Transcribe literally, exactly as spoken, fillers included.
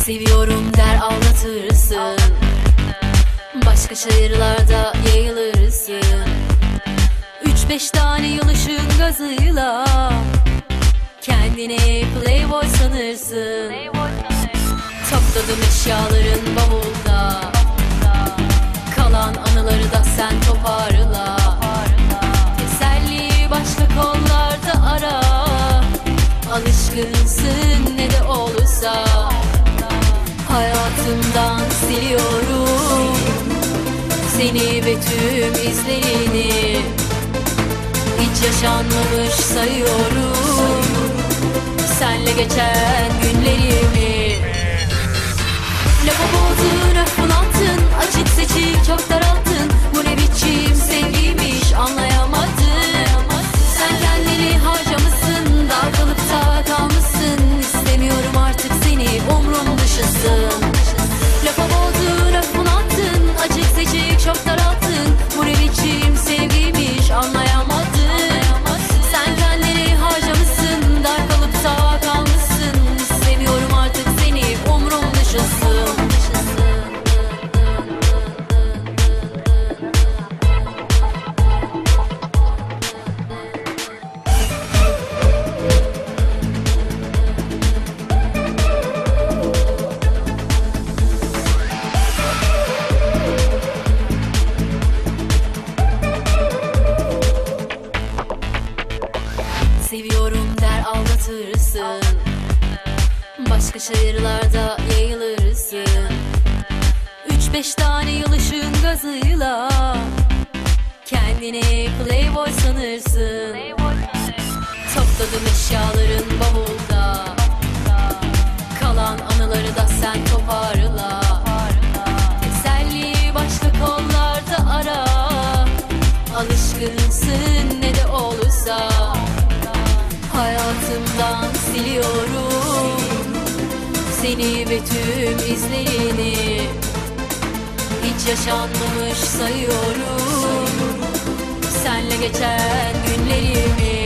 Seviyorum der aldatırsın, başka şehirlerde yayılırsın. Üç beş tane yıl ışığın gazıyla kendini playboy sanırsın. Topladım eşyaların bavulda, kalan anıları da sen toparla. Teselli başka kollarda ara, alışkınsın ne de olursa. Hayatımdan siliyorum seni ve tüm izlerini, hiç yaşanmamış sayıyorum senle geçen günlerimi. Lafa bozdun, öf bunattın, açık seçik çok daralttın. Bu ne biçim sevgiymiş anlayamadın. Sen kendini harcamışsın, dargalıp da kalmışsın. İstemiyorum artık seni, umrum dışısın. Lafa bozdun, öf bunattın, açık seçik çok daralttın. Bu ne biçim sevgiymiş anlayamadın. Sen kendini harcamışsın, dargalıp da kalmışsın. İstemiyorum artık seni, umrum dışısın. Seviyorum der aldatırsın, başka şehirlerde yayılırsın. Üç beş tane yıl ışığın gazıyla kendini playboy sanırsın. Topladım eşyaların bavulda, kalan anıları da sen toparla. Teselli başka kollarda ara, alışkınsın ne de olursa. Hayatımdan siliyorum seni ve tüm izlerini, hiç yaşanmamış sayıyorum senle geçen günlerimi.